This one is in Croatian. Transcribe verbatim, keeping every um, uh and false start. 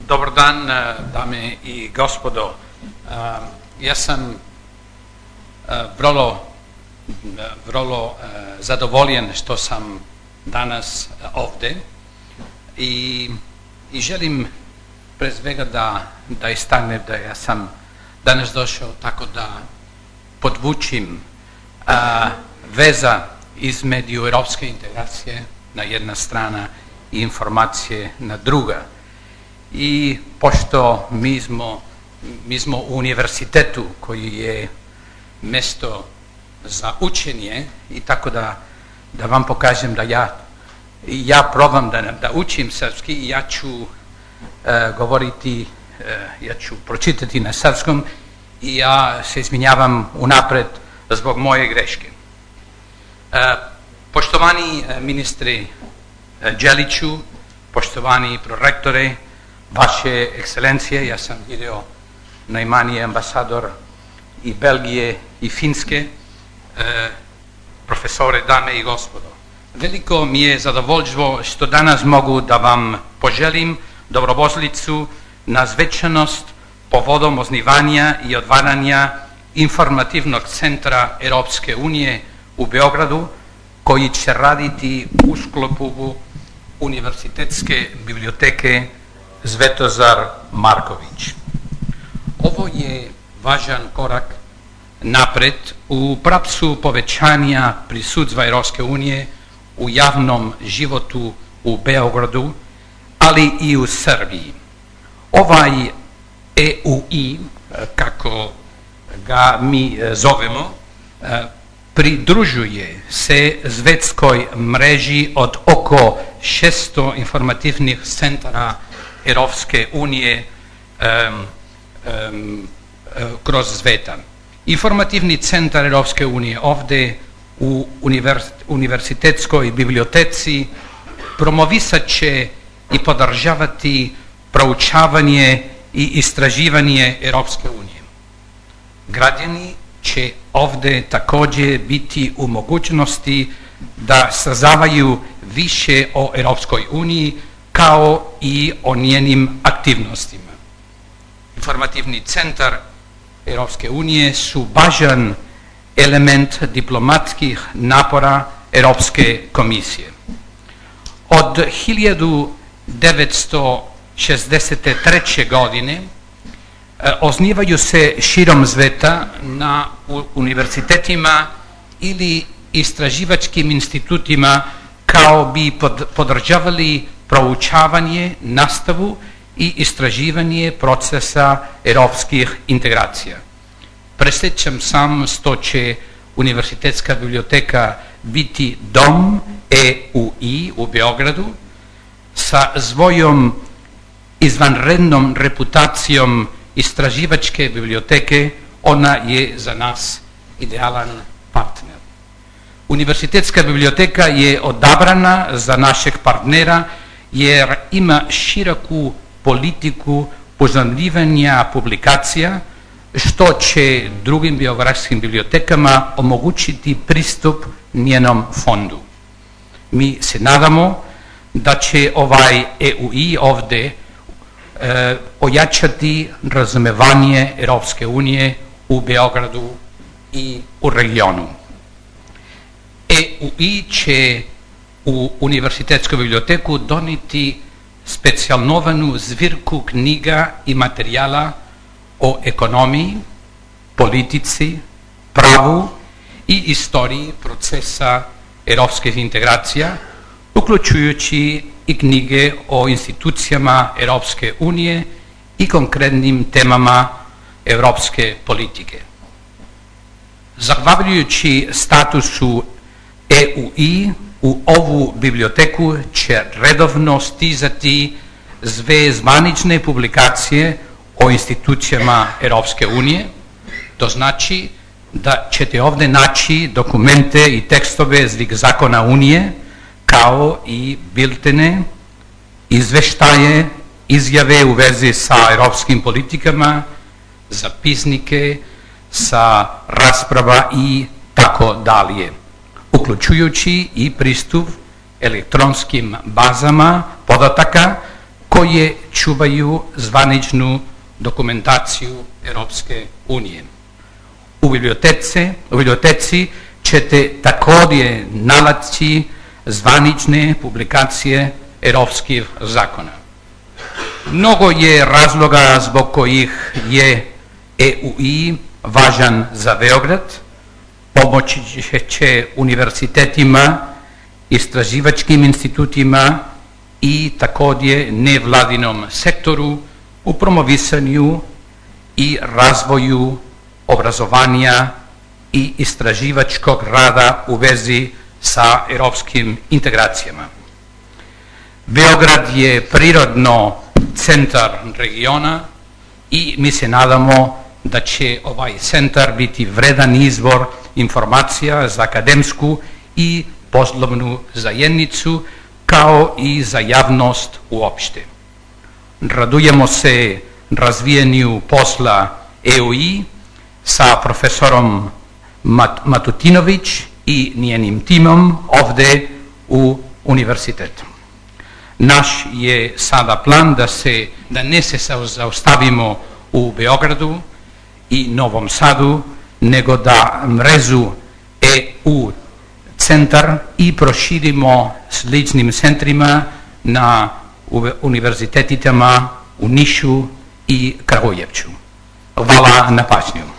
Dobar dan, dame i gospodo. Ja sam vrlo, vrlo zadovoljen što sam danas ovdje i, i želim pre svega da, da istaknem da ja sam danas došao tako da podvučim a, veza između europske integracije na jedna strana i informacije na druga. I pošto mi smo, mi smo u univerzitetu koji je mjesto za učenje i tako da, da vam pokažem da ja, ja probam da, da učim srpski i ja ću uh, govoriti, uh, ja ću pročitati na srpskom i ja se izvinjavam unapred zbog moje greške. Uh, poštovani uh, ministre uh, Đeliću, poštovani prorektore, Vaše ekscelencije, ja sam vidio najmanji ambasador i Belgije i Finske, e, profesore, dame i gospodo. Veliko mi je zadovoljstvo što danas mogu da vam poželim dobrodošlicu na svečanost povodom osnivanja i otvaranja informativnog centra Europske unije u Beogradu, koji će raditi u sklopu Univerzitetske biblioteke Svetozar Marković. Ovo je važan korak napred u pravcu povećanja prisutstva Europske unije u javnom životu u Beogradu, ali i u Srbiji. Ovaj E U I, kako ga mi zovemo, pridružuje se svetskoj mreži od oko šesto informativnih centara Europske unije um, um, kroz sveta. Informativni centar Europske unije ovdje u univers, Univerzitetskoj biblioteci promovisat će i podržavati proučavanje i istraživanje Europske unije. Građani će ovdje također biti u mogućnosti da saznaju više o Europskoj uniji kao i o njenim aktivnostima. Informativni centar Europske unije su važan element diplomatskih napora Europske komisije. Od hiljadu devetsto šezdeset treće. godine osnivaju se širom sveta na univerzitetima ili istraživačkim institutima kao bi pod, podržavali proučavanje, nastavu i istraživanje procesa europskih integracija. Presjećam sam što će Univerzitetska biblioteka biti dom E U I u Beogradu sa svojom izvanrednom reputacijom istraživačke biblioteke. Ona je za nas idealan partner. Univerzitetska biblioteka je odabrana za našeg partnera jer ima široku politiku pozemljivanja publikacija, što će drugim biografskim bibliotekama omogućiti pristup njenom fondu. Mi se nadamo da će ovaj E U I ovdje e, ojačati razumevanje Europske unije u Beogradu i u regionu. E U I će u Univerzitetsku biblioteku doniti specijalnovanu zbirku knjiga i materijala o ekonomiji, politici, pravu i istoriji procesa europskih integracija, uključujući i knjige o institucijama Europske unije i konkretnim temama europske politike. Zahvaljujući statusu E U I, u ovu biblioteku će redovno stizati sve zvanične publikacije o institucijama Europske unije. To znači da ćete ovdje naći dokumente i tekstove svih zakona Unije, kao i biltene, izveštaje, izjave u vezi sa europskim politikama, zapisnike sa rasprava i tako dalje, uključujući i pristup elektronskim bazama podataka koje čuvaju zvaničnu dokumentaciju Europske unije. U biblioteci, u biblioteci ćete također naći zvanične publikacije europskih zakona. Mnogo je razloga zbog kojih je E U I važan za Beograd. Pomoći će univerzitetima, istraživačkim institutima i također nevladinom sektoru u promovisanju i razvoju obrazovanja i istraživačkog rada u vezi sa europskim integracijama. Beograd je prirodno centar regiona i mi se nadamo da će ovaj centar biti vredan izvor informacija za akademsku i poslovnu zajednicu kao i za javnost uopšte. Radujemo se razvijenju posla E U I sa profesorom Matutinović i njenim timom ovdje u univerzitetu. Naš je sada plan da, se, da ne se zaustavimo u Beogradu i Novom Sadu, nego da mrežu E U centar i proširimo sličnim centrima na univerzitetima u Nišu i Kragujevcu. Hvala na pažnju.